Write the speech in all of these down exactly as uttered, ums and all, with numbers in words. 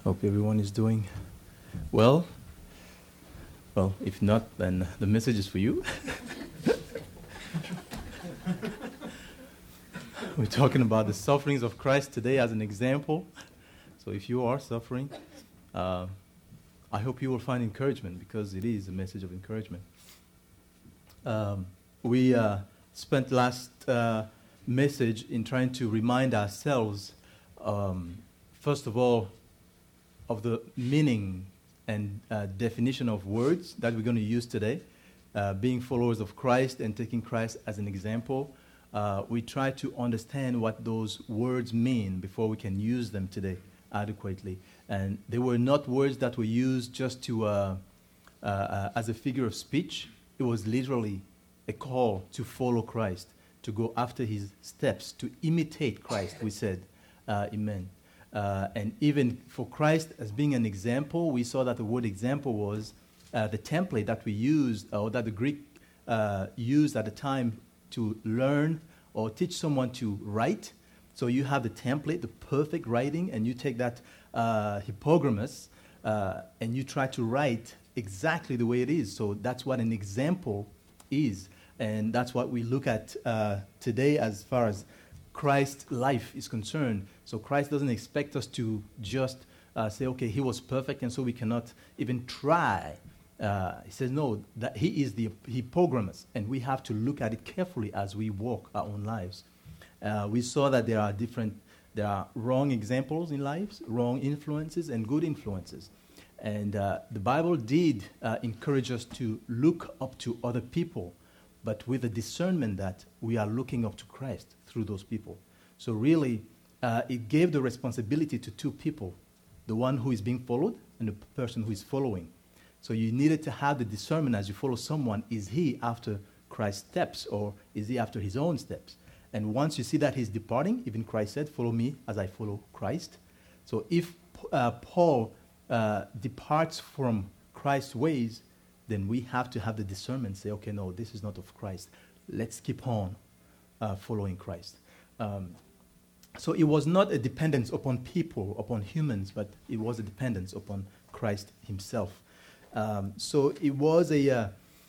Hope everyone is doing well. Well, if not, then the message is for you. We're talking about the sufferings of Christ today as an example. So if you are suffering, uh, I hope you will find encouragement, because it is a message of encouragement. Um, we uh, spent last uh, message in trying to remind ourselves, um, first of all, of the meaning and uh, definition of words that we're going to use today. Uh, being followers of Christ and taking Christ as an example, uh, we try to understand what those words mean before we can use them today adequately. And they were not words that were used just to uh, uh, uh, as a figure of speech. It was literally a call to follow Christ, to go after his steps, to imitate Christ, we said. Uh, amen. Uh, and even for Christ as being an example, we saw that the word example was uh, the template that we used, or that the Greek uh, used at the time to learn or teach someone to write. So you have the template, the perfect writing, and you take that uh, hippogramus uh, and you try to write exactly the way it is. So that's what an example is. And that's what we look at uh, today as far as Christ's life is concerned. So Christ doesn't expect us to just uh, say, okay, he was perfect, and so we cannot even try. Uh, he says, no, that he is the hippogramus, and we have to look at it carefully as we walk our own lives. Uh, we saw that there are different, there are wrong examples in lives, wrong influences, and good influences. And uh, the Bible did uh, encourage us to look up to other people, but with the discernment that we are looking up to Christ through those people. So really, uh, it gave the responsibility to two people, the one who is being followed and the p- person who is following. So you needed to have the discernment as you follow someone. Is he after Christ's steps, or is he after his own steps? And once you see that he's departing, even Christ said, follow me as I follow Christ. So if uh, Paul uh, departs from Christ's ways, then we have to have the discernment, say, okay, no, this is not of Christ. Let's keep on uh, following Christ. Um, so it was not a dependence upon people, upon humans, but it was a dependence upon Christ himself. Um, so it was a uh,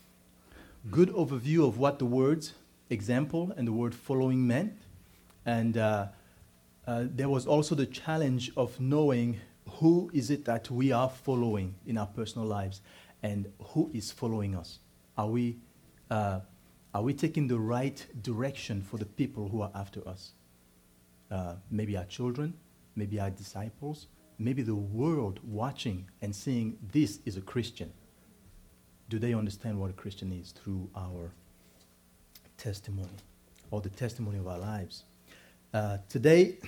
good overview of what the words example and the word following meant. And uh, uh, there was also the challenge of knowing who is it that we are following in our personal lives, and who is following us. Are we, uh, are we taking the right direction for the people who are after us? Uh, maybe our children, maybe our disciples, maybe the world watching and seeing this is a Christian. Do they understand what a Christian is through our testimony, or the testimony of our lives? Uh, today,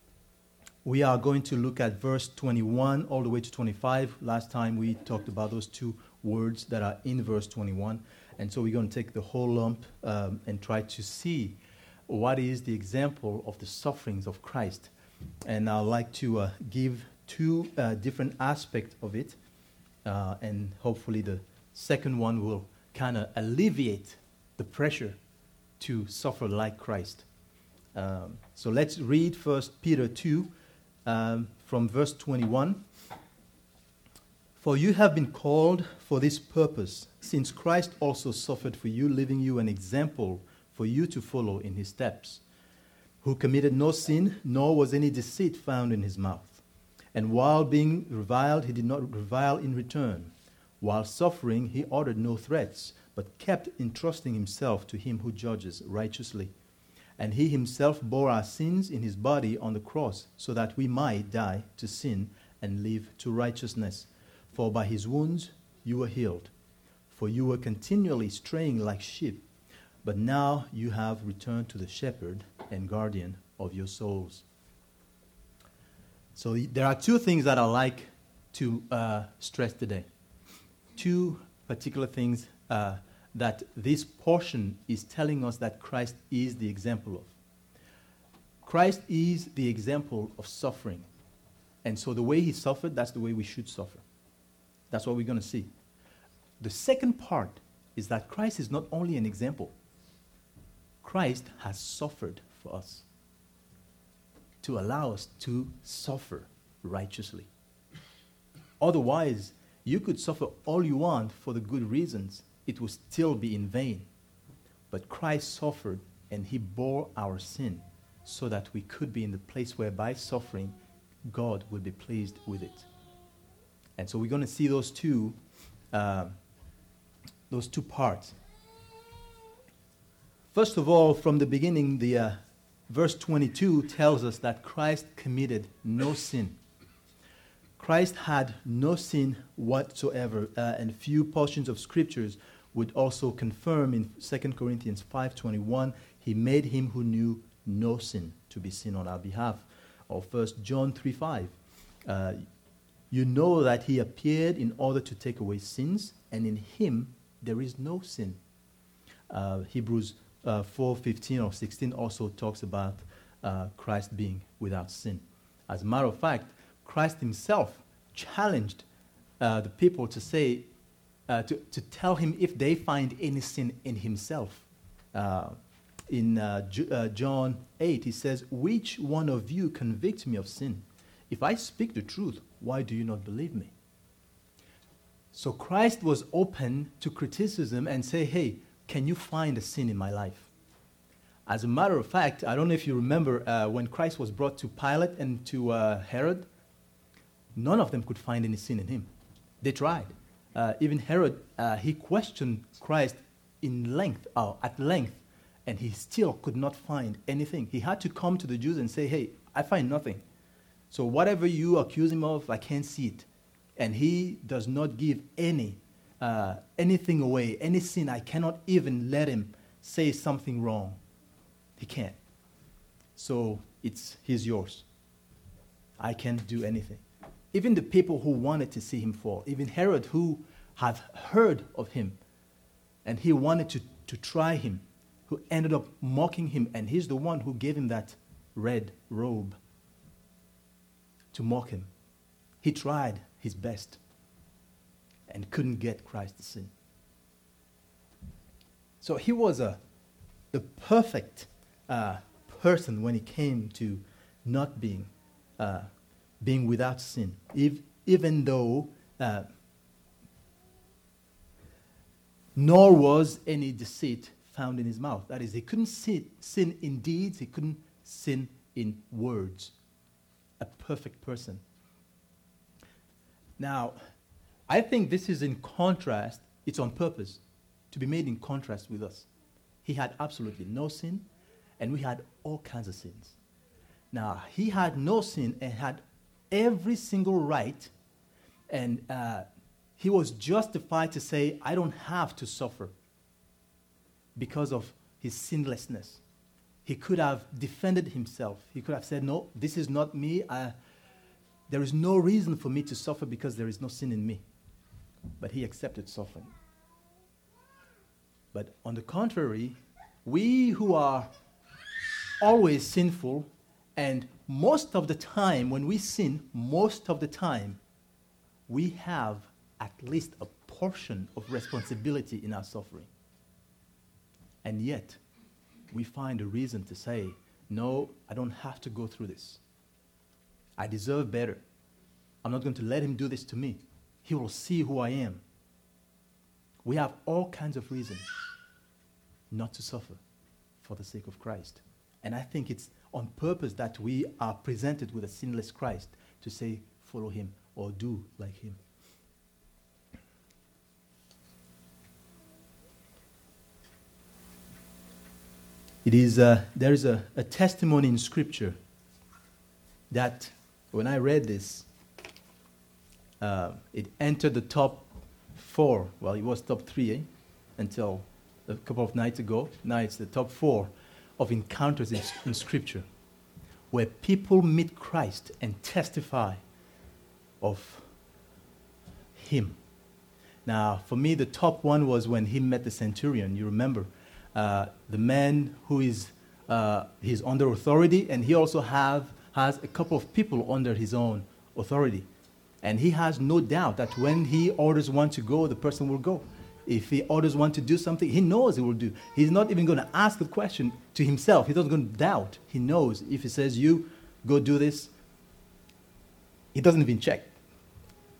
we are going to look at verse twenty-one all the way to twenty-five. Last time we talked about those two words that are in verse twenty-one. And so we're going to take the whole lump um, and try to see what is the example of the sufferings of Christ. And I'd like to uh, give two uh, different aspects of it. Uh, and hopefully the second one will kind of alleviate the pressure to suffer like Christ. Um, so let's read First Peter two. Um, from verse twenty-one. For you have been called for this purpose, since Christ also suffered for you, leaving you an example for you to follow in his steps, who committed no sin, nor was any deceit found in his mouth. And while being reviled, he did not revile in return. While suffering, he uttered no threats, but kept entrusting himself to him who judges righteously. And he himself bore our sins in his body on the cross, so that we might die to sin and live to righteousness. For by his wounds you were healed. For you were continually straying like sheep, but now you have returned to the shepherd and guardian of your souls. So there are two things that I like to uh, stress today. Two particular things uh, that this portion is telling us that Christ is the example of. Christ is the example of suffering. And so the way he suffered, that's the way we should suffer. That's what we're going to see. The second part is that Christ is not only an example. Christ has suffered for us to allow us to suffer righteously. Otherwise, you could suffer all you want for the good reasons. It will still be in vain. But Christ suffered, and he bore our sin, so that we could be in the place where by suffering, God will be pleased with it. And so we're going to see those two, uh, those two parts. First of all, from the beginning, the uh, verse twenty-two tells us that Christ committed no sin. Christ had no sin whatsoever, uh, and few portions of scriptures would also confirm in Second Corinthians five twenty-one, he made him who knew no sin to be sin on our behalf. Or First John three five, uh, you know that he appeared in order to take away sins, and in him there is no sin. Uh, Hebrews uh, four fifteen or sixteen also talks about uh, Christ being without sin. As a matter of fact, Christ himself challenged uh, the people to say, uh, to, to tell him if they find any sin in himself. Uh, in uh, J- uh, John eight, he says, which one of you convicts me of sin? If I speak the truth, why do you not believe me? So Christ was open to criticism and say, hey, can you find a sin in my life? As a matter of fact, I don't know if you remember uh, when Christ was brought to Pilate and to uh, Herod, none of them could find any sin in him. They tried. Uh, even Herod, uh, he questioned Christ in length, uh, at length, and he still could not find anything. He had to come to the Jews and say, hey, I find nothing. So whatever you accuse him of, I can't see it. And he does not give any uh, anything away, any sin. I cannot even let him say something wrong. He can't. So it's he's yours. I can't do anything. Even the people who wanted to see him fall, even Herod, who had heard of him, and he wanted to, to try him, who ended up mocking him, and he's the one who gave him that red robe to mock him. He tried his best and couldn't get Christ to sin. So he was a the perfect uh, person when it came to not being uh, being without sin, if, even though uh, nor was any deceit found in his mouth. That is, he couldn't sin, sin in deeds, he couldn't sin in words. A perfect person. Now, I think this is in contrast, it's on purpose, to be made in contrast with us. He had absolutely no sin, and we had all kinds of sins. Now, he had no sin and had every single right, and uh, he was justified to say, I don't have to suffer because of his sinlessness. He could have defended himself. He could have said, no, this is not me. I, there is no reason for me to suffer because there is no sin in me. But he accepted suffering. But on the contrary, we who are always sinful, and most of the time when we sin, most of the time, we have at least a portion of responsibility in our suffering. And yet, we find a reason to say, no, I don't have to go through this. I deserve better. I'm not going to let him do this to me. He will see who I am. We have all kinds of reasons not to suffer for the sake of Christ. And I think it's on purpose that we are presented with a sinless Christ to say, follow him or do like him. It is, uh, there is a, a testimony in Scripture that when I read this, uh, it entered the top four. Well, it was top three eh, until a couple of nights ago. Now it's the top four of encounters in, in Scripture where people meet Christ and testify of him. Now, for me, the top one was when he met the centurion. You remember? Uh, the man who is uh, he's under authority, and he also have has a couple of people under his own authority. And he has no doubt that when he orders one to go, the person will go. If he orders one to do something, he knows he will do. He's not even going to ask a question to himself. He doesn't going to doubt. He knows if he says, you go do this, he doesn't even check.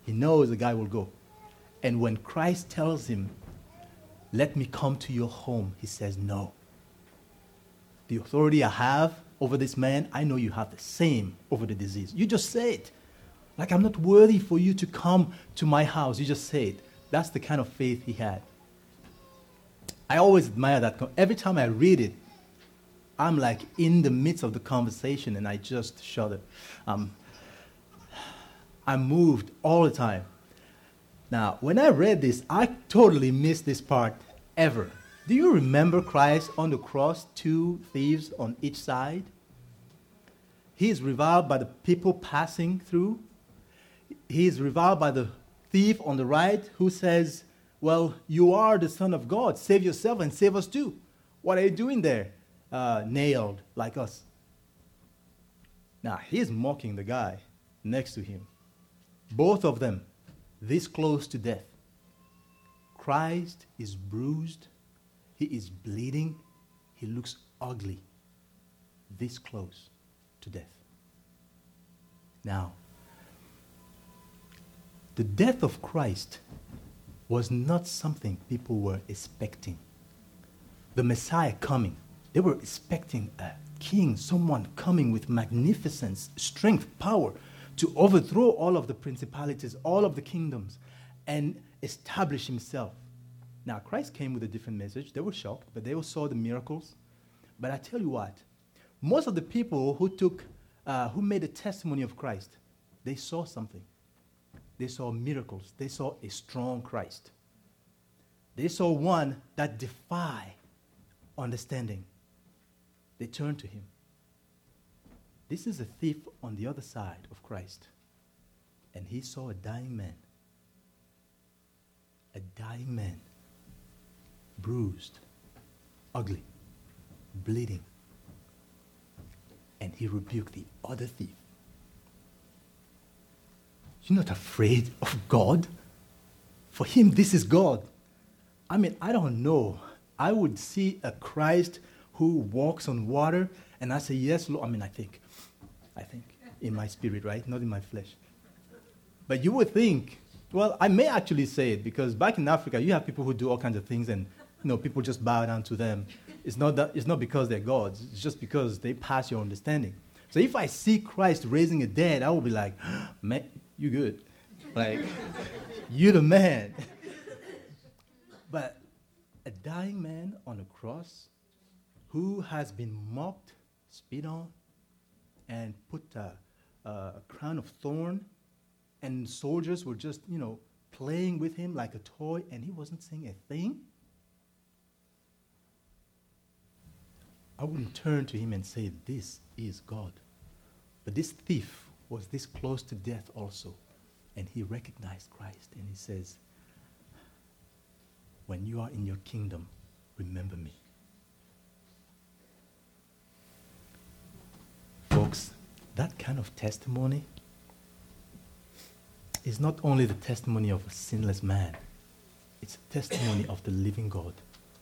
He knows the guy will go. And when Christ tells him, let me come to your home, he says, no. The authority I have over this man, I know you have the same over the disease. You just say it. Like, I'm not worthy for you to come to my house. You just say it. That's the kind of faith he had. I always admire that. Every time I read it, I'm like in the midst of the conversation and I just shudder. Um, I'm moved all the time. Now, when I read this, I totally missed this part ever. Do you remember Christ on the cross, two thieves on each side? He is reviled by the people passing through. He is reviled by the thief on the right who says, well, you are the Son of God. Save yourself and save us too. What are you doing there, uh, nailed like us? Now, he's mocking the guy next to him. Both of them this close to death. Christ is bruised. He is bleeding. He looks ugly. This close to death. Now, the death of Christ was not something people were expecting. The Messiah coming, they were expecting a king, someone coming with magnificence, strength, power, to overthrow all of the principalities, all of the kingdoms, and establish himself. Now, Christ came with a different message. They were shocked, but they all saw the miracles. But I tell you what, most of the people who took, uh, who made a testimony of Christ, they saw something. They saw miracles. They saw a strong Christ. They saw one that defied understanding. They turned to him. This is a thief on the other side of Christ. And he saw a dying man. A dying man. Bruised. Ugly. Bleeding. And he rebuked the other thief. You're not afraid of God? For him, this is God. I mean, I don't know. I would see a Christ who walks on water, and I say, yes, Lord. I mean, I think. I think. In my spirit, right? Not in my flesh. But you would think, well, I may actually say it, because back in Africa, you have people who do all kinds of things, and you know, people just bow down to them. It's not that, it's not because they're gods. It's just because they pass your understanding. So if I see Christ raising a dead, I will be like, man, you good. Like, you the man. But a dying man on a cross who has been mocked, spit on, and put a, a crown of thorn, and soldiers were just, you know, playing with him like a toy, and he wasn't saying a thing. I wouldn't turn to him and say, this is God. But this thief was this close to death also. And he recognized Christ, and he says, when you are in your kingdom, remember me. Folks, that kind of testimony is not only the testimony of a sinless man, it's a testimony of the living God.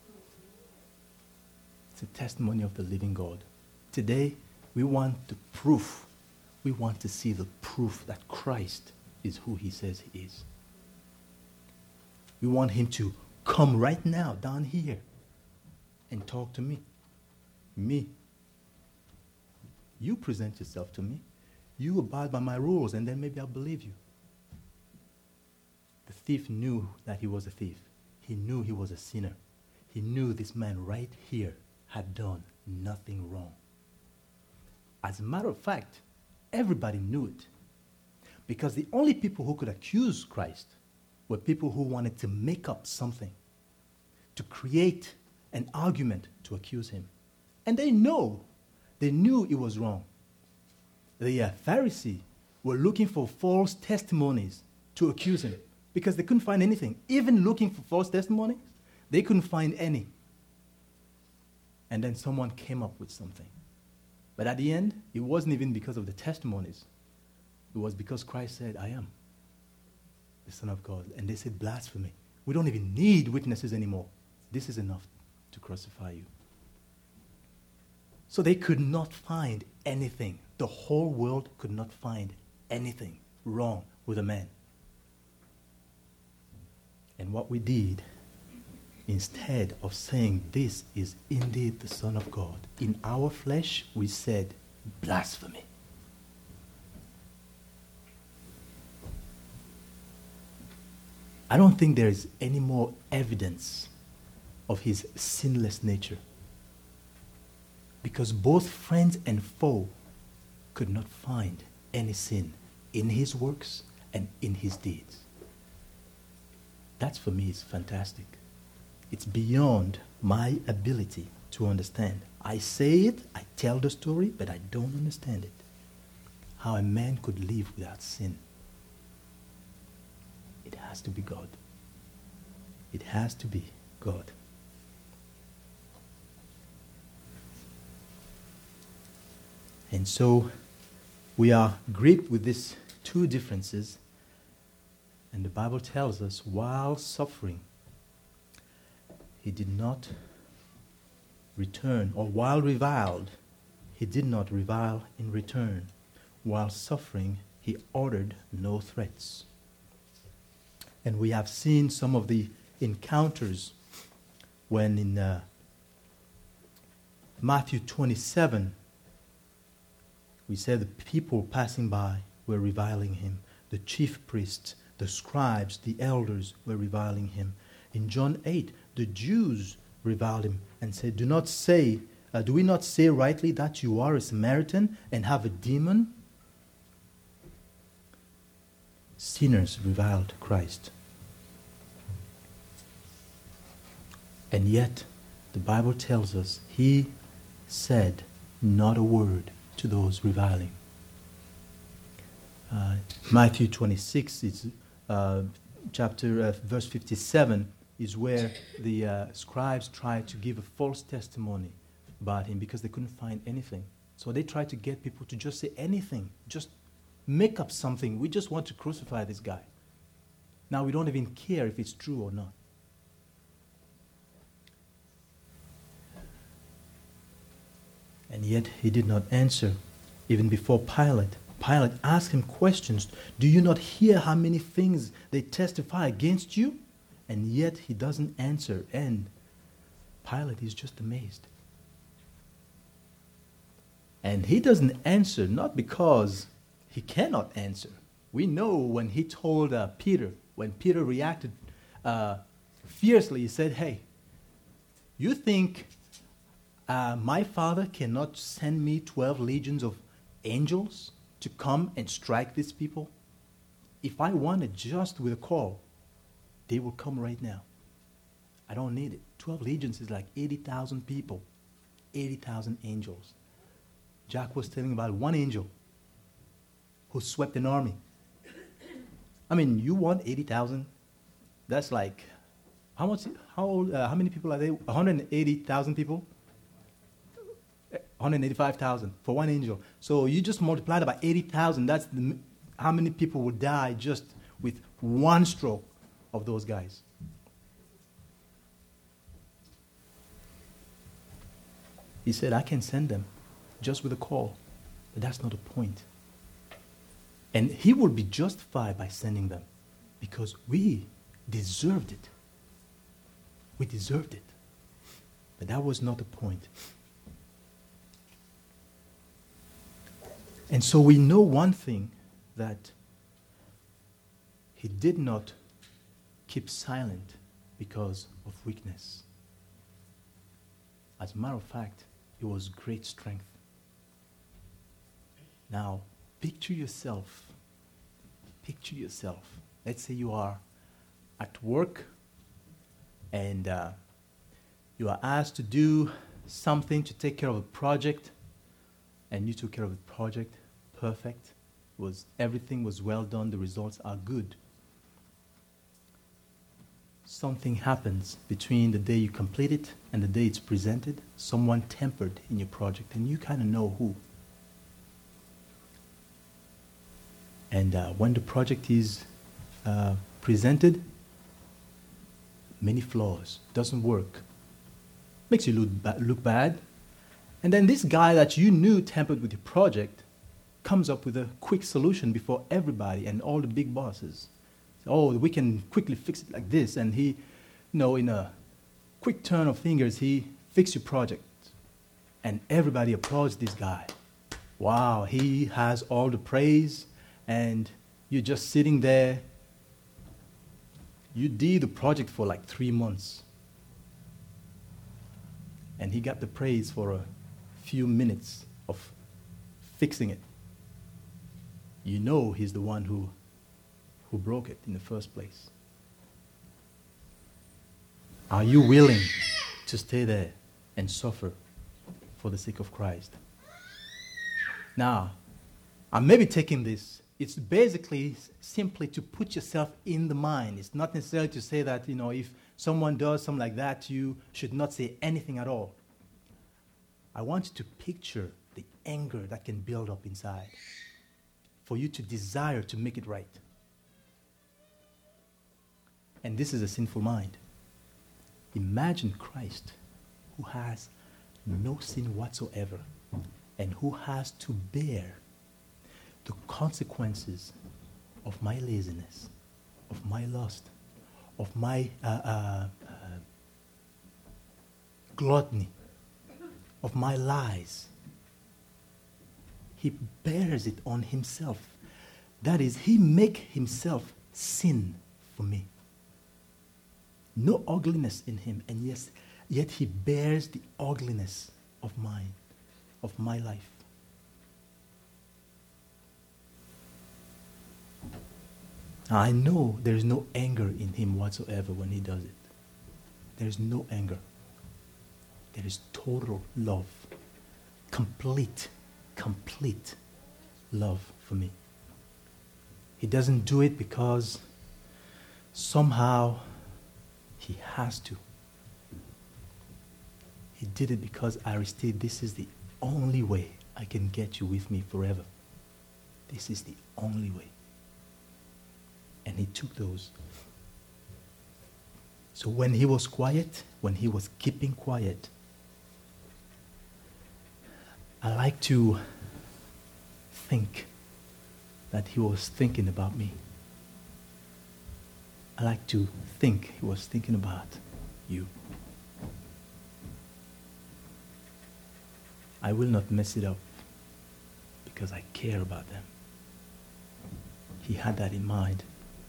It's a testimony of the living God. Today, we want the proof. We want to see the proof that Christ is who he says he is. We want him to come right now down here and talk to me. Me. You present yourself to me. You abide by my rules, and then maybe I'll believe you. The thief knew that he was a thief. He knew he was a sinner. He knew this man right here had done nothing wrong. As a matter of fact, everybody knew it. Because the only people who could accuse Christ were people who wanted to make up something, to create an argument to accuse him. And they know, they knew it was wrong. The uh, Pharisees were looking for false testimonies to accuse him because they couldn't find anything. Even looking for false testimonies, they couldn't find any. And then someone came up with something. But at the end, it wasn't even because of the testimonies. It was because Christ said, I am the Son of God. And they said, blasphemy. We don't even need witnesses anymore. This is enough to crucify you. So they could not find anything. The whole world could not find anything wrong with a man. And what we did, instead of saying, this is indeed the Son of God, in our flesh we said, blasphemy. I don't think there is any more evidence of his sinless nature. Because both friends and foe could not find any sin in his works and in his deeds. That's, for me, is fantastic. It's beyond my ability to understand. I say it, I tell the story, but I don't understand it. How a man could live without sin. It has to be God. It has to be God. And so we are gripped with these two differences. And the Bible tells us, while suffering, he did not return, or while reviled, he did not revile in return. While suffering, he uttered no threats. And we have seen some of the encounters when in uh, Matthew twenty-seven, we said the people passing by were reviling him. The chief priests, the scribes, the elders were reviling him. In John eight, the Jews reviled him and said, Do not say, uh, do we not say rightly that you are a Samaritan and have a demon? Sinners reviled Christ. And yet, the Bible tells us he said not a word to those reviling. Uh, Matthew twenty-six, is, uh, chapter uh, verse fifty-seven, is where the uh, scribes tried to give a false testimony about him because they couldn't find anything. So they tried to get people to just say anything, just make up something. We just want to crucify this guy. Now we don't even care if it's true or not. And yet he did not answer, even before Pilate. Pilate asked him questions. Do you not hear how many things they testify against you? And yet he doesn't answer. And Pilate is just amazed. And he doesn't answer not because he cannot answer. We know when he told uh, Peter, when Peter reacted uh, fiercely, he said, hey, you think uh, my Father cannot send me twelve legions of angels to come and strike these people? If I wanted just with a call, they will come right now. I don't need it. twelve legions is like eighty thousand people, eighty thousand angels. Jack was telling about one angel who swept an army. I mean, you want eighty thousand? That's like, how much? How old, uh, how many people are there? one hundred eighty thousand people? one hundred eighty-five thousand for one angel. So you just multiply it by eighty thousand. That's the, how many people would die just with one stroke of those guys. He said, I can send them just with a call. But that's not the point. And he will be justified by sending them because we deserved it. We deserved it. But that was not the point. And so we know one thing, that he did not keep silent because of weakness. As a matter of fact, it was great strength. Now, picture yourself. Picture yourself. Let's say you are at work and uh, you are asked to do something to take care of a project, and you took care of the project perfect. Was everything was well done, the results are good. Something happens between the day you complete it and the day it's presented. Someone tempered in your project, and you kind of know who. And uh, when the project is uh, presented, many flaws, doesn't work, makes you look, ba- look bad. And then this guy that you knew tampered with your project comes up with a quick solution before everybody and all the big bosses. Oh, we can quickly fix it like this. And he, you know, in a quick turn of fingers, he fixed your project. And everybody applauds this guy. Wow, he has all the praise, and you're just sitting there. You did the project for like three months. And he got the praise for a few minutes of fixing it. You know he's the one who, who broke it in the first place. Are you willing to stay there and suffer for the sake of Christ? Now, I may be taking this. It's basically simply to put yourself in the mind. It's not necessarily to say that, you know, if someone does something like that, you should not say anything at all. I want you to picture the anger that can build up inside for you to desire to make it right. And this is a sinful mind. Imagine Christ, who has no sin whatsoever and who has to bear the consequences of my laziness, of my lust, of my uh, uh, uh, gluttony, of my lies. He bears it on himself. That is, he make himself sin for me. No ugliness in him, and yes, yet he bears the ugliness of mine, of my life. Now, I know there is no anger in him whatsoever when he does it. There is no anger. There is total love. Complete, complete love for me. He doesn't do it because somehow he has to. He did it because Aristide, this is the only way I can get you with me forever. This is the only way. And he took those. So when he was quiet, when he was keeping quiet, I like to think that he was thinking about me. I like to think he was thinking about you. I will not mess it up because I care about them. He had that in mind.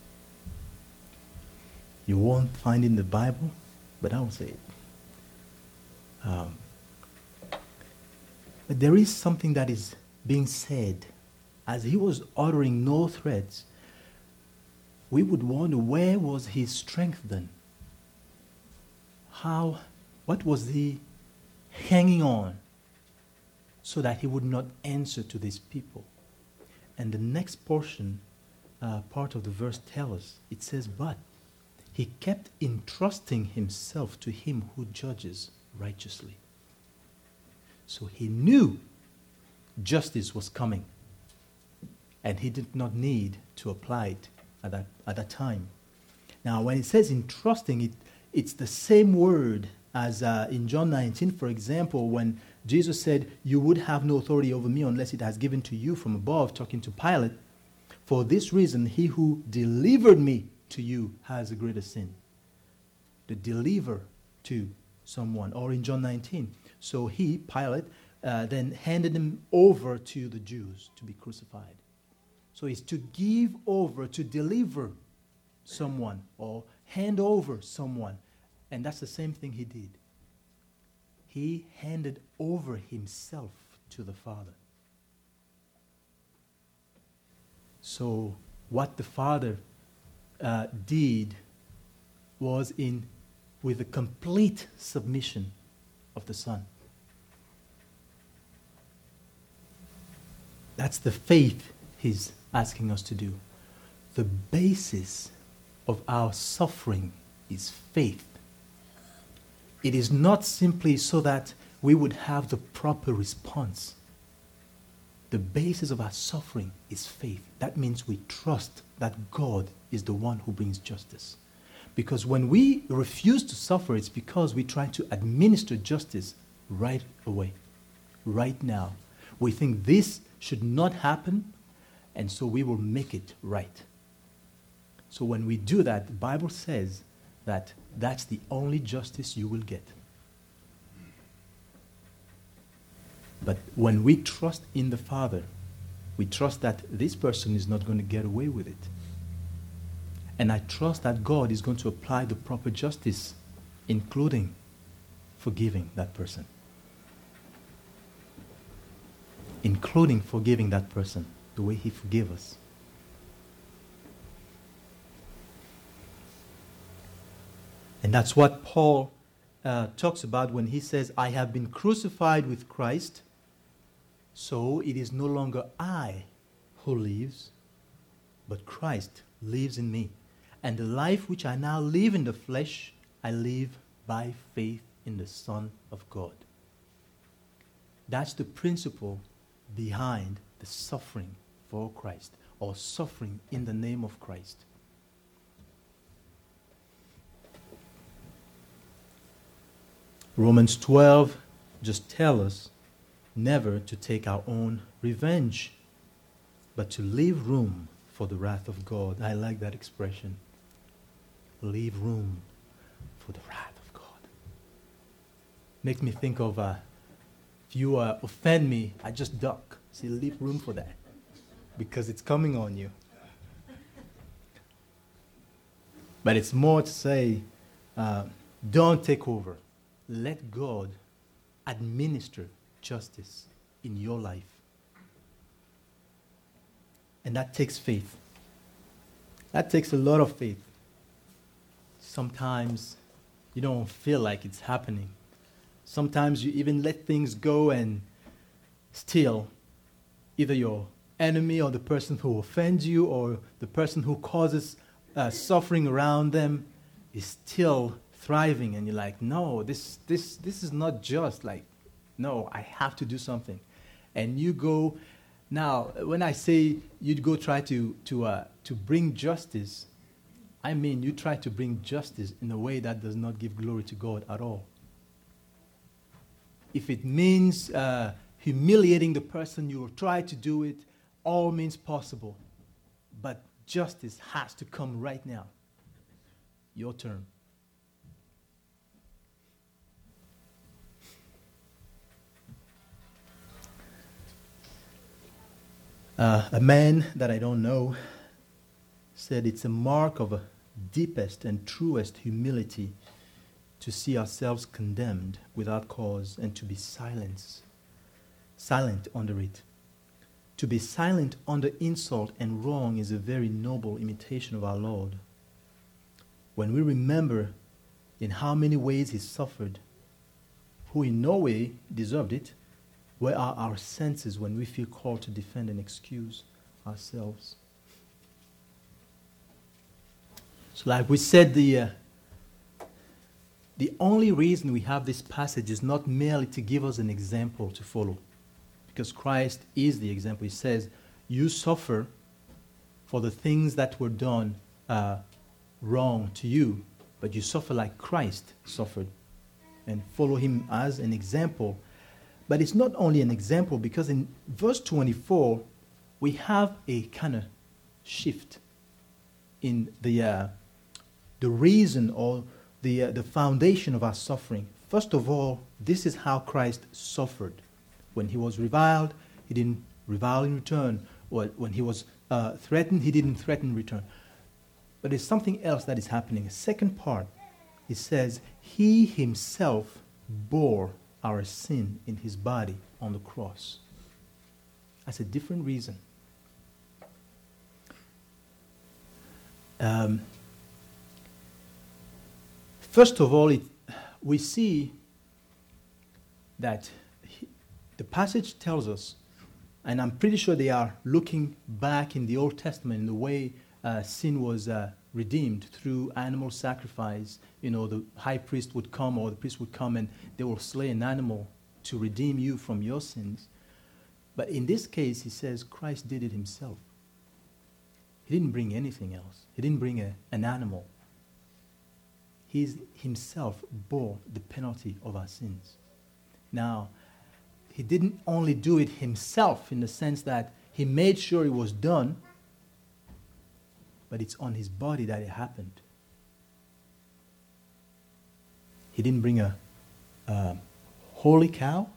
You won't find it in the Bible, but I will say it. Um, but there is something that is being said. As he was uttering no threats, we would wonder, where was his strength then? How, what was he hanging on so that he would not answer to these people? And the next portion, uh, part of the verse tells us, it says, but he kept entrusting himself to him who judges righteously. So he knew justice was coming, and he did not need to apply it at that, at that time. Now, when it says entrusting, it, it's the same word as uh, in John nineteen, for example, when Jesus said, you would have no authority over me unless it has given to you from above, talking to Pilate. For this reason, he who delivered me to you has a greater sin. To deliver to someone. Or in John nineteen. So he, Pilate, uh, then handed him over to the Jews to be crucified. So it's to give over, to deliver someone or hand over someone. And that's the same thing he did. He handed over himself to the Father. So what the Father uh, did was in with a complete submission of the Son. That's the faith he's asking us to do. The basis of our suffering is faith. It is not simply so that we would have the proper response. The basis of our suffering is faith. That means we trust that God is the one who brings justice. Because when we refuse to suffer, it's because we try to administer justice right away, right now. We think this should not happen, and so we will make it right. So when we do that, the Bible says that that's the only justice you will get. But when we trust in the Father, we trust that this person is not going to get away with it. And I trust that God is going to apply the proper justice, including forgiving that person. Including forgiving that person the way he forgave us. And that's what Paul uh, talks about when he says, I have been crucified with Christ, so it is no longer I who lives, but Christ lives in me. And the life which I now live in the flesh, I live by faith in the Son of God. That's the principle behind the suffering for Christ, or suffering in the name of Christ. Romans twelve just tells us never to take our own revenge, but to leave room for the wrath of God. I like that expression. Leave room for the wrath of God. Makes me think of, uh, if you uh, offend me, I just duck. See, leave room for that, because it's coming on you. But it's more to say, uh, don't take over. Let God administer justice in your life. And that takes faith. That takes a lot of faith. Sometimes you don't feel like it's happening. Sometimes you even let things go, and still either your enemy or the person who offends you or the person who causes uh, suffering around them is still thriving, and you're like, no, this this this is not just. Like, no, I have to do something. And you go, now, when I say you'd go try to to uh, to bring justice, I mean you try to bring justice in a way that does not give glory to God at all. If it means uh, humiliating the person, you will try to do it. All means possible. But justice has to come right now. Your turn. Uh, a man that I don't know said it's a mark of a deepest and truest humility to see ourselves condemned without cause and to be silent, silent under it. To be silent under insult and wrong is a very noble imitation of our Lord. When we remember in how many ways he suffered, who in no way deserved it, where are our senses when we feel called to defend and excuse ourselves? So like we said, the, uh, the only reason we have this passage is not merely to give us an example to follow. Because Christ is the example. He says, you suffer for the things that were done uh, wrong to you, but you suffer like Christ suffered. And follow him as an example. But it's not only an example, because in verse twenty-four, we have a kind of shift in the uh, the reason or the uh, the foundation of our suffering. First of all, this is how Christ suffered. When he was reviled, he didn't revile in return. Or when he was uh, threatened, he didn't threaten in return. But there's something else that is happening. A second part, it says, he himself bore our sin in his body on the cross. That's a different reason. Um, first of all, it, we see that he, the passage tells us, and I'm pretty sure they are looking back in the Old Testament in the way uh, sin was uh, redeemed through animal sacrifice. You know, the high priest would come, or the priest would come, and they will slay an animal to redeem you from your sins. But in this case, he says Christ did it himself. He didn't bring anything else. He didn't bring a, an animal. He himself bore the penalty of our sins. Now, he didn't only do it himself in the sense that he made sure it was done, but it's on his body that it happened. He didn't bring a, a holy cow.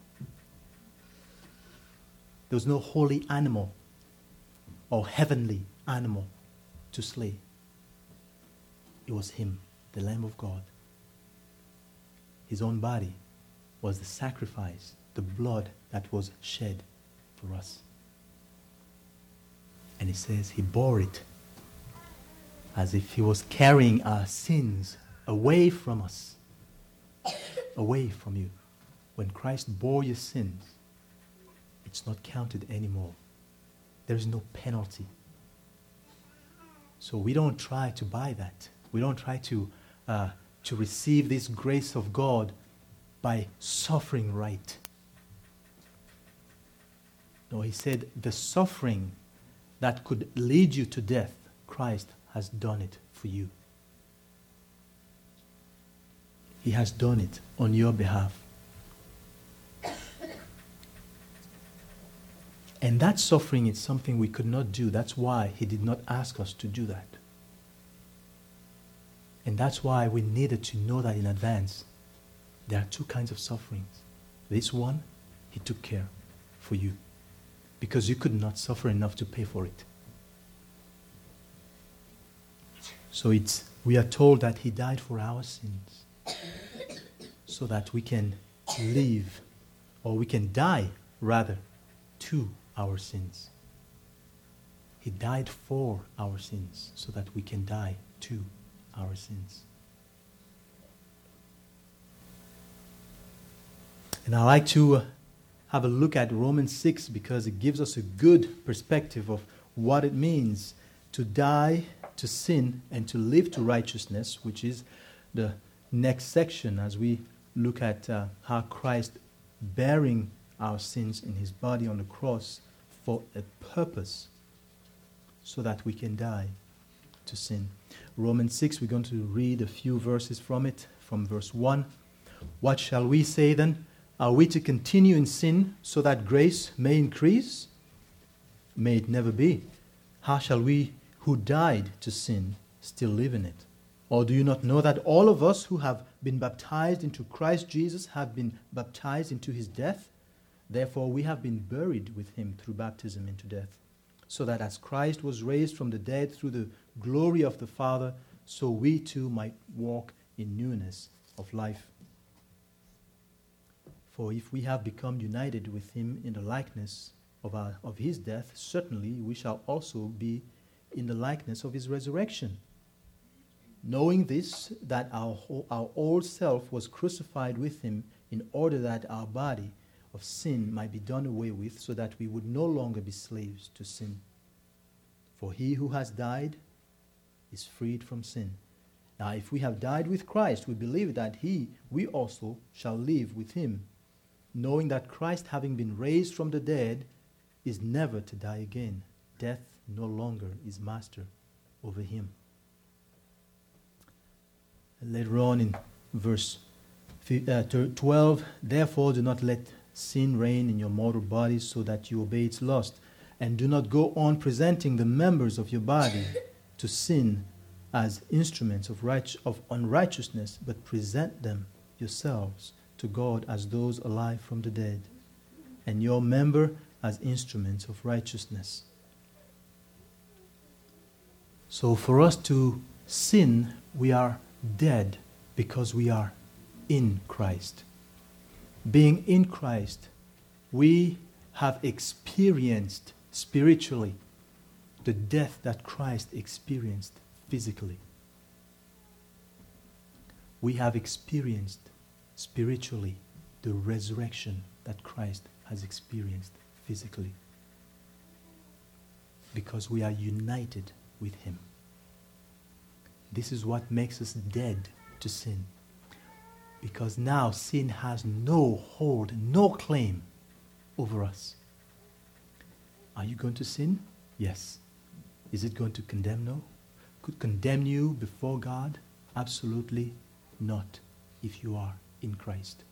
There was no holy animal or heavenly animal to slay. It was him, the Lamb of God. His own body was the sacrifice, the blood that was shed for us. And he says he bore it as if he was carrying our sins away from us, away from you. When Christ bore your sins, it's not counted anymore. There is no penalty. So we don't try to buy that. We don't try to uh, to receive this grace of God by suffering right. No, he said the suffering that could lead you to death, Christ has done it for you. He has done it on your behalf. And that suffering is something we could not do. That's why he did not ask us to do that. And that's why we needed to know that in advance. There are two kinds of sufferings. This one, he took care for you. Because you could not suffer enough to pay for it. So it's, we are told that he died for our sins. So that we can live, or we can die, rather, to our sins. He died for our sins, so that we can die to our sins. And I like to uh, have a look at Romans six because it gives us a good perspective of what it means to die to sin and to live to righteousness, which is the next section as we look at uh, how Christ bearing our sins in his body on the cross for a purpose so that we can die to sin. Romans six, we're going to read a few verses from it, from verse one. What shall we say then? Are we to continue in sin so that grace may increase? May it never be. How shall we who died to sin still live in it? Or do you not know that all of us who have been baptized into Christ Jesus have been baptized into his death? Therefore we have been buried with him through baptism into death, so that as Christ was raised from the dead through the glory of the Father, so we too might walk in newness of life. For if we have become united with him in the likeness of, our, of his death, certainly we shall also be in the likeness of his resurrection. Knowing this, that our, whole, our old self was crucified with him in order that our body of sin might be done away with, so that we would no longer be slaves to sin. For he who has died is freed from sin. Now if we have died with Christ, we believe that he, we also shall live with him, knowing that Christ, having been raised from the dead, is never to die again. Death no longer is master over him. And later on in verse twelve, therefore do not let sin reign in your mortal bodies so that you obey its lust, and do not go on presenting the members of your body to sin as instruments of, right, of unrighteousness, but present them yourselves to God as those alive from the dead, and your member as instruments of righteousness. So for us to sin, we are dead because we are in Christ. Being in Christ, we have experienced spiritually the death that Christ experienced physically. We have experienced spiritually the resurrection that Christ has experienced physically, because we are united with him. This is what makes us dead to sin, because now sin has no hold, no claim over us. Are you going to sin? Yes. Is it going to condemn? No. Could condemn you before God? Absolutely not, if you are in Christ.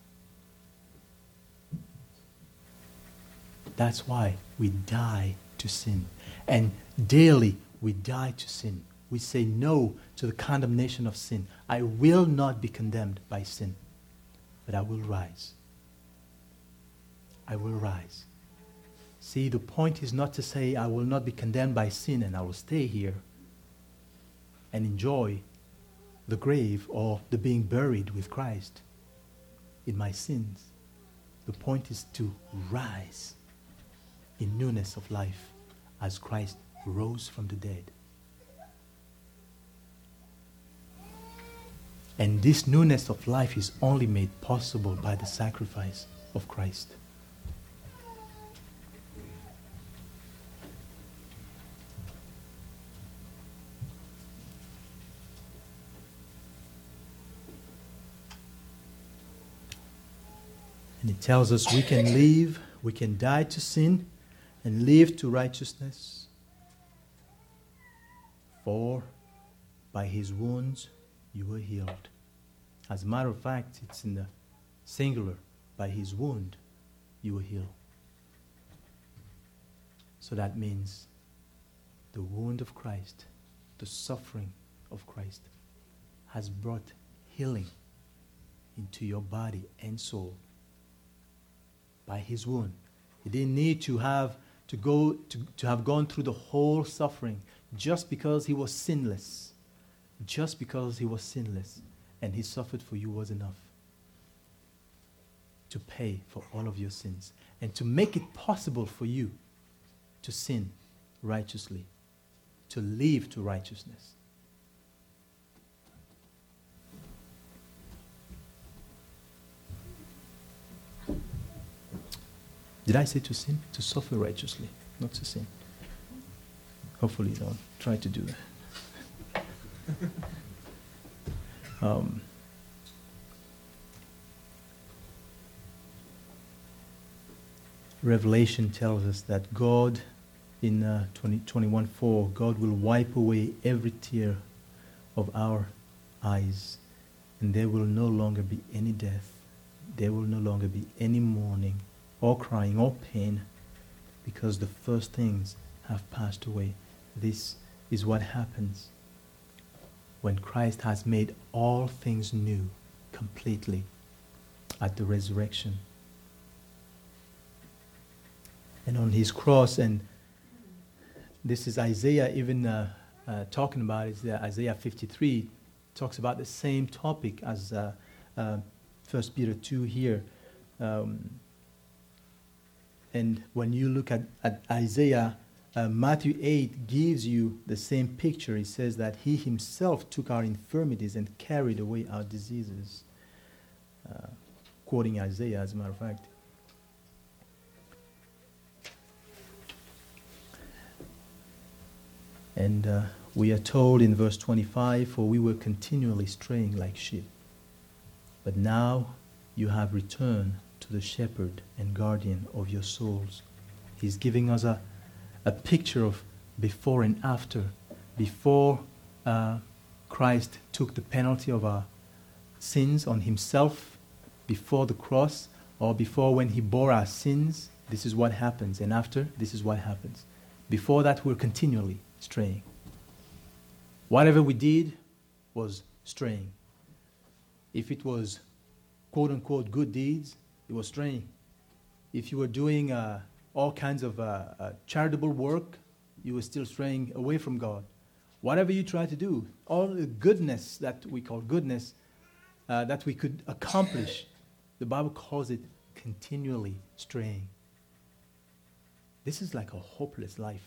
That's why we die to sin. And daily we die to sin. We say no to the condemnation of sin. I will not be condemned by sin, but I will rise. I will rise. See, the point is not to say I will not be condemned by sin and I will stay here and enjoy the grave or the being buried with Christ in my sins. The point is to rise in newness of life as Christ rose from the dead. And this newness of life is only made possible by the sacrifice of Christ. And it tells us we can live, we can die to sin and live to righteousness. For by his wounds you were healed. As a matter of fact, it's in the singular. By his wound you were healed. So that means the wound of Christ, the suffering of Christ, has brought healing into your body and soul. By his wound. He didn't need to have to go to, to have gone through the whole suffering just because he was sinless. Just because he was sinless and he suffered for you was enough to pay for all of your sins and to make it possible for you to sin righteously, to live to righteousness. Did I say to sin? To suffer righteously, not to sin. Hopefully don't try to do that. um, Revelation tells us that God, in uh, twenty, twenty-one four, God will wipe away every tear of our eyes, and there will no longer be any death. There will no longer be any mourning, or crying, or pain, because the first things have passed away. This is what happens when Christ has made all things new completely at the resurrection. And on his cross, and this is Isaiah even uh, uh, talking about it, uh, Isaiah fifty-three talks about the same topic as uh, uh, First Peter two here. Um, and when you look at, at Isaiah, uh, Matthew eight gives you the same picture. It says that he himself took our infirmities and carried away our diseases. Uh, quoting Isaiah, as a matter of fact. And uh, we are told in verse twenty-five, for we were continually straying like sheep. But now you have returned to the shepherd and guardian of your souls. He's giving us a, a picture of before and after. Before uh, Christ took the penalty of our sins on himself, before the cross, or before when he bore our sins, this is what happens. And after, this is what happens. Before that, we're continually straying. Whatever we did was straying. If it was quote-unquote good deeds, it was straying. If you were doing uh, all kinds of uh, uh, charitable work, you were still straying away from God. Whatever you try to do, all the goodness that we call goodness, uh, that we could accomplish, the Bible calls it continually straying. This is like a hopeless life.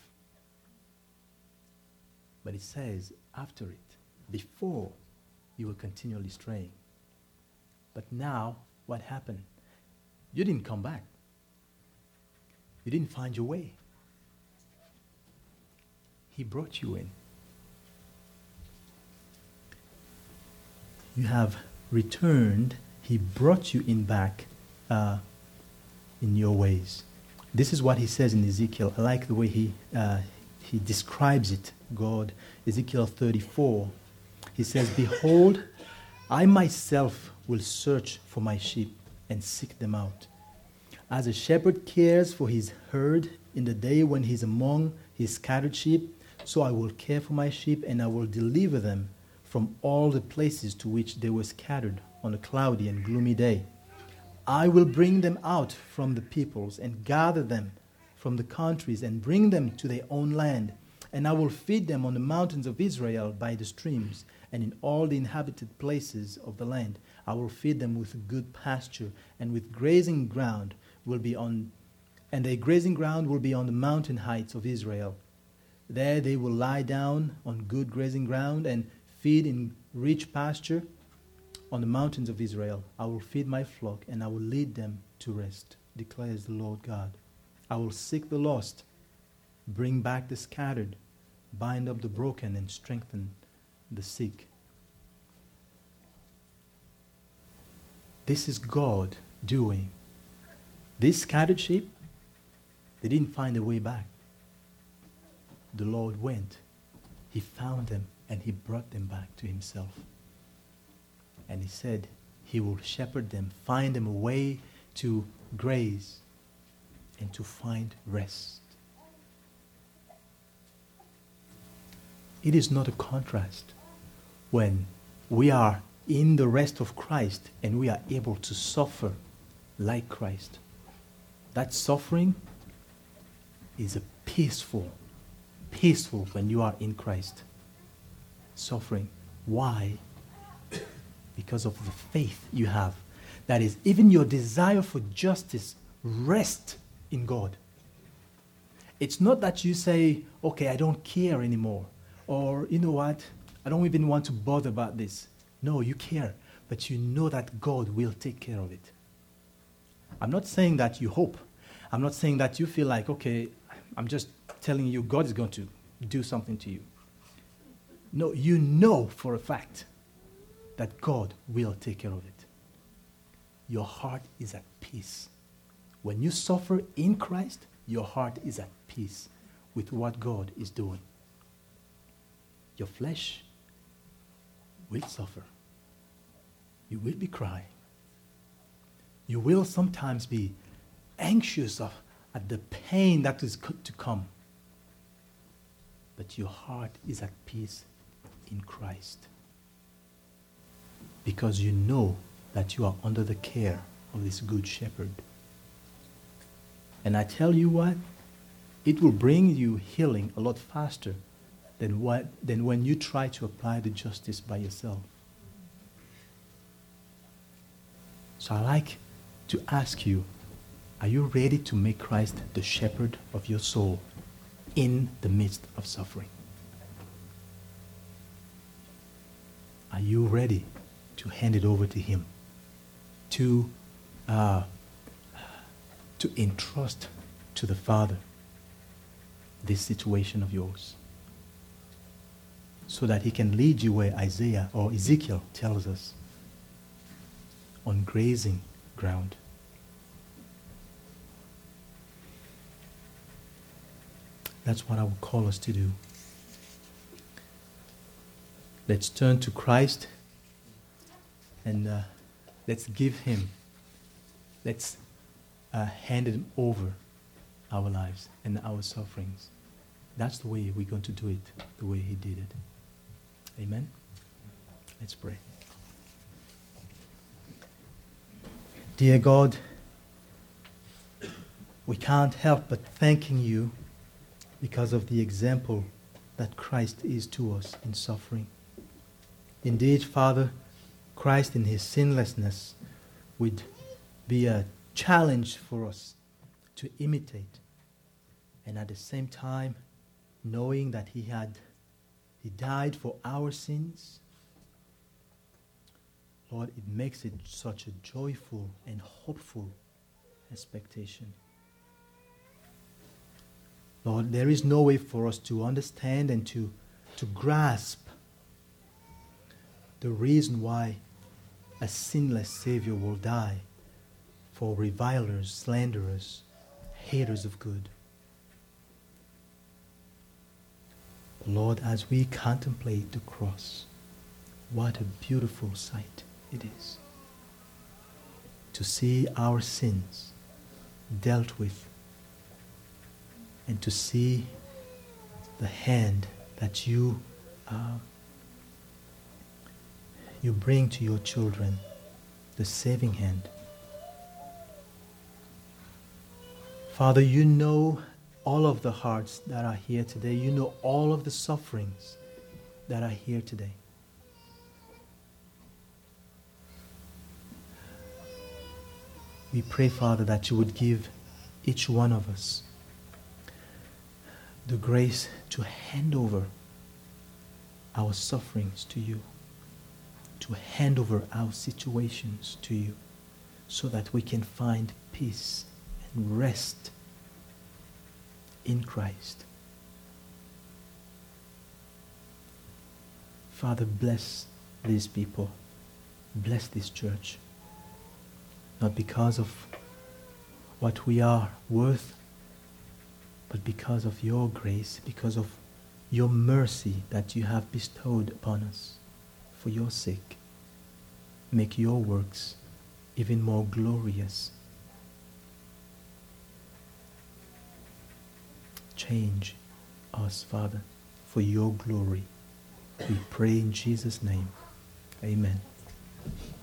But it says, after it, before, you were continually straying. But now, what happened? You didn't come back. You didn't find your way. He brought you in. You have returned. He brought you in back uh, in your ways. This is what he says in Ezekiel. I like the way he uh, he describes it, God. Ezekiel thirty-four. He says, behold, I myself will search for my sheep and seek them out. As a shepherd cares for his herd in the day when he's among his scattered sheep, So I will care for my sheep, and I will deliver them from all the places to which they were scattered on a cloudy and gloomy day. I will bring them out from the peoples and gather them from the countries and bring them to their own land. And I will feed them on the mountains of Israel by the streams and in all the inhabited places of the land. I will feed them with good pasture, and with grazing ground will be on, and their grazing ground will be on the mountain heights of Israel. There they will lie down on good grazing ground and feed in rich pasture on the mountains of Israel. I will feed my flock, and I will lead them to rest, declares the Lord God. I will seek the lost, bring back the scattered, bind up the broken, and strengthen the sick. This is God doing. These scattered sheep, they didn't find a way back. The Lord went. He found them, and he brought them back to himself. And he said he will shepherd them, find them a way to graze and to find rest. It is not a contrast when we are in the rest of Christ and we are able to suffer like Christ. That suffering is a peaceful, peaceful when you are in Christ. Suffering. Why? Because of the faith you have. That is, even your desire for justice rests in God. It's not that you say, okay, I don't care anymore. Or, you know what, I don't even want to bother about this. No, you care, but you know that God will take care of it. I'm not saying that you hope. I'm not saying that you feel like, okay, I'm just telling you God is going to do something to you. No, you know for a fact that God will take care of it. Your heart is at peace. When you suffer in Christ, your heart is at peace with what God is doing. Your flesh will suffer. You will be crying. You will sometimes be anxious of, at the pain that is to come. But your heart is at peace in Christ. Because you know that you are under the care of this good shepherd. And I tell you what, it will bring you healing a lot faster than what than when you try to apply the justice by yourself. So I like to ask you, are you ready to make Christ the shepherd of your soul in the midst of suffering? Are you ready to hand it over to him? To, uh, to entrust to the Father this situation of yours, so that he can lead you where Isaiah or Ezekiel tells us, on grazing ground. That's what I would call us to do. Let's turn to Christ and uh, let's give him, let's uh, hand him over our lives and our sufferings. That's the way we're going to do it, the way he did it. Amen? Let's pray. Dear God, we can't help but thanking you because of the example that Christ is to us in suffering. Indeed, Father, Christ in his sinlessness would be a challenge for us to imitate. And at the same time, knowing that he had, he died for our sins, Lord, it makes it such a joyful and hopeful expectation. Lord, there is no way for us to understand and to, to grasp the reason why a sinless Savior will die for revilers, slanderers, haters of good. Lord, as we contemplate the cross, what a beautiful sight it is to see our sins dealt with and to see the hand that you uh, you bring to your children the saving hand. Father, you know all of the hearts that are here today. You know all of the sufferings that are here today. We pray, Father, that you would give each one of us the grace to hand over our sufferings to you, to hand over our situations to you, so that we can find peace and rest in Christ. Father, bless these people. Bless this church. Not because of what we are worth, but because of your grace, because of your mercy that you have bestowed upon us for your sake. Make your works even more glorious. Change us, Father, for your glory. We pray in Jesus' name. Amen.